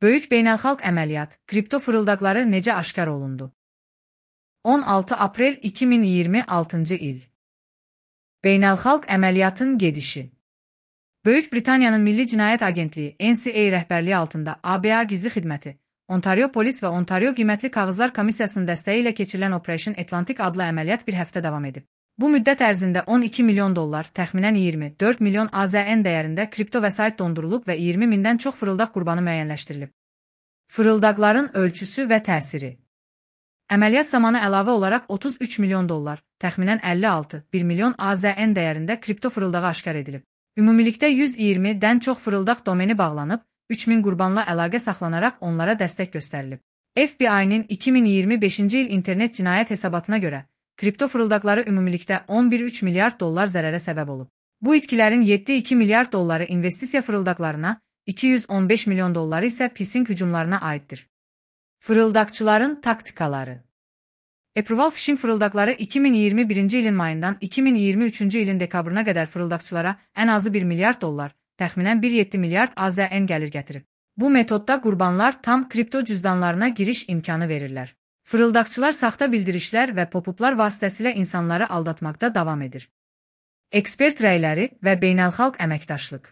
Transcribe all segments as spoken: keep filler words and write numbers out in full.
Böyük beynəlxalq əməliyyat, kripto fırıldaqları necə aşkar olundu? on altı aprel iki min iyirmi altıncı il. Beynəlxalq əməliyyatın gedişi. Böyük Britaniyanın Milli Cinayət Agentliyi N C A rəhbərliyi altında A B A Gizli Xidməti, Ontario Polis və Ontario Qiymətli Kağızlar Komissiyasının dəstəyi ilə keçirilən Operation Atlantic adlı əməliyyat bir həftə davam edib. Bu müddət ərzində on iki milyon dollar, təxminən iyirmi dörd milyon A Z N dəyərində kripto vəsait dondurulub və iyirmi mindən çox fırıldaq qurbanı müəyyənləşdirilib. Fırıldaqların ölçüsü və təsiri. Əməliyyat zamanı əlavə olaraq otuz üç milyon dollar, təxminən əlli altı bir milyon A Z N dəyərində kripto fırıldağı aşkar edilib. Ümumilikdə yüz iyirmidən çox fırıldaq domeni bağlanıb, üç min qurbanla əlaqə saxlanaraq onlara dəstək göstərilib. F B I-nin iki min iyirmi beşinci il internet cinayət hesabatına görə, kripto fırıldaqları ümumilikdə on bir üç milyard dollar zərərə səbəb olub. Bu itkilərin yeddi iki milyard dolları investisiya fırıldaqlarına, iki yüz on beş milyon dolları isə phishing hücumlarına aiddir. Fırıldaqçıların taktikaları. Approval phishing fırıldaqları iki min iyirmi birinci ilin mayından iki min iyirmi üçüncü ilin dekabrına qədər fırıldaqçılara ən azı bir milyard dollar, təxminən bir nöqtə yeddi milyard A Z N gəlir gətirib. Bu metodda qurbanlar tam kripto cüzdanlarına giriş imkanı verirlər. Fırıldaqçılar saxta bildirişlər və pop-uplar vasitəsilə insanları aldatmaqda davam edir. Ekspert rəyləri və beynəlxalq əməkdaşlıq.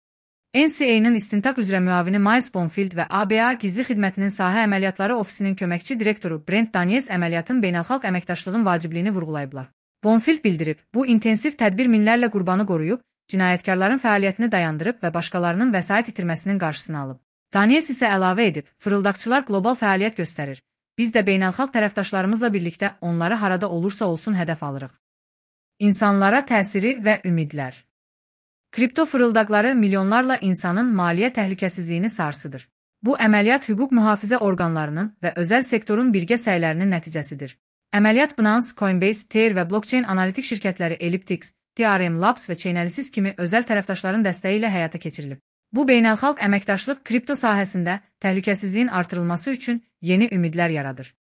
N C A-nın istintaq üzrə müavini Miles Bonfield və A B A Gizli Xidmətinin Sahə Əməliyyatları Ofisinin köməkçi direktoru Brent Daniels əməliyyatın beynəlxalq əməkdaşlığın vacibliyini vurğulayıblar. Bonfield bildirib, bu intensiv tədbir minlərlə qurbanı qoruyub, cinayətkarların fəaliyyətini dayandırıb və başqalarının vəsait itirməsinin qarşısını alıb. Daniels isə əlavə edib, fırıldaqçılar qlobal fəaliyyət göstərir. Biz də beynəlxalq tərəfdaşlarımızla birlikdə onları harada olursa olsun hədəf alırıq. İnsanlara təsiri və ümidlər. Kripto fırıldaqları milyonlarla insanın maliyyə təhlükəsizliyini sarsıdır. Bu əməliyyat hüquq mühafizə orqanlarının və özəl sektorun birgə səylərinin nəticəsidir. Əməliyyat Binance, Coinbase, Tether və blockchain analitik şirkətləri Elliptic, T R M Labs və Chainalysis kimi özəl tərəfdaşların dəstəyi ilə həyata keçirilib. Bu beynəlxalq əməkdaşlıq kripto sahəsində təhlükəsizliyin artırılması üçün yeni ümidlər yaradır.